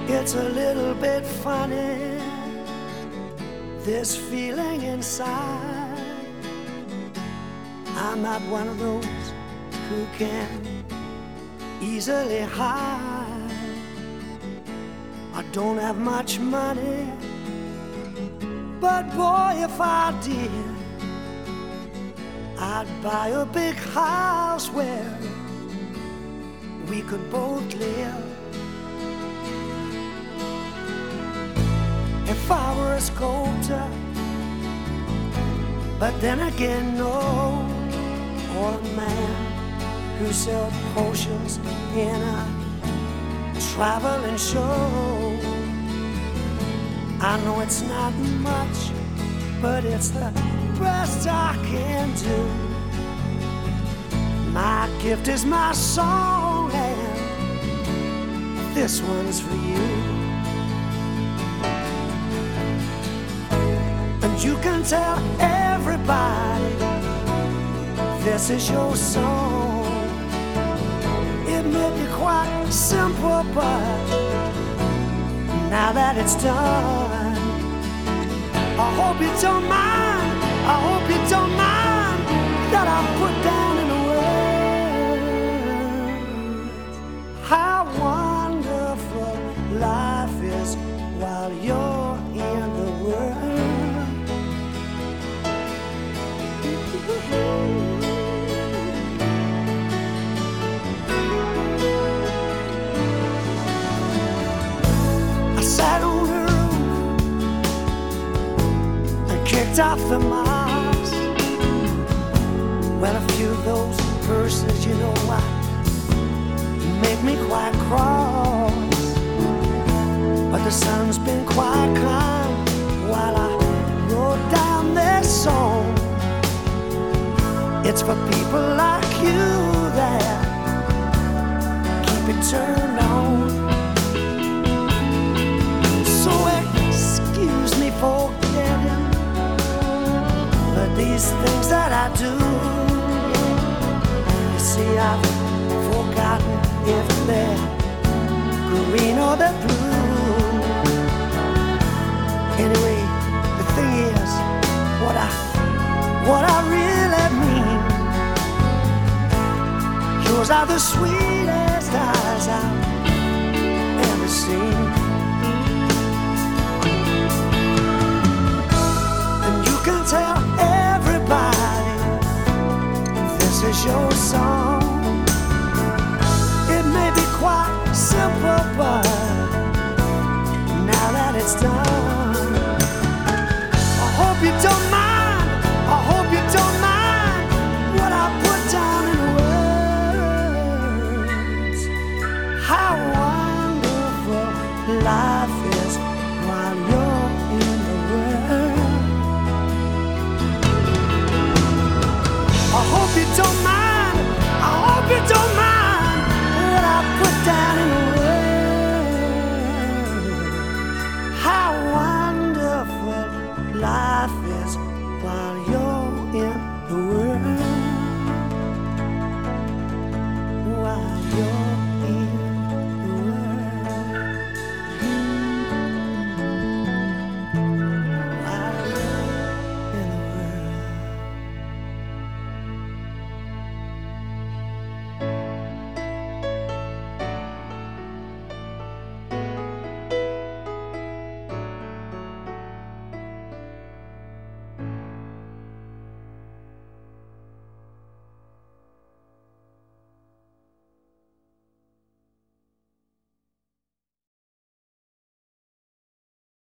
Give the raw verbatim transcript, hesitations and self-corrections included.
It's a little bit funny, this feeling inside. I'm not one of those who can easily hide. I don't have much money, but boy, if I did, I'd buy a big house where we could both live. If I were a sculptor, but then again, no, or a man who sells potions in a traveling show. I know it's not much, but it's the best I can do. My gift is my song, and this one's for you. And you can tell everybody this is your song. It may be quite simple, but now that it's done, I hope you don't mind, I hope you don't mind that I put down in words how wonderful life is while you're in the world. I sat on the roof and kicked off the moss. Well, a few of those verses, you know what, make me quite cross. But the sun's been quite kind while I wrote down this song. It's for people like you that keep it turned on. So excuse me for getting, but these things that I do, you see, I've forgotten if they're green or they're blue. Anyway, the thing is, what I, what I really mean, yours are the sweetest eyes I've ever seen. And you can tell everybody this is your song. It may be quite simple, but now that it's done, I hope you don't mind, I hope you don't mind what I put down in words how wonderful life is.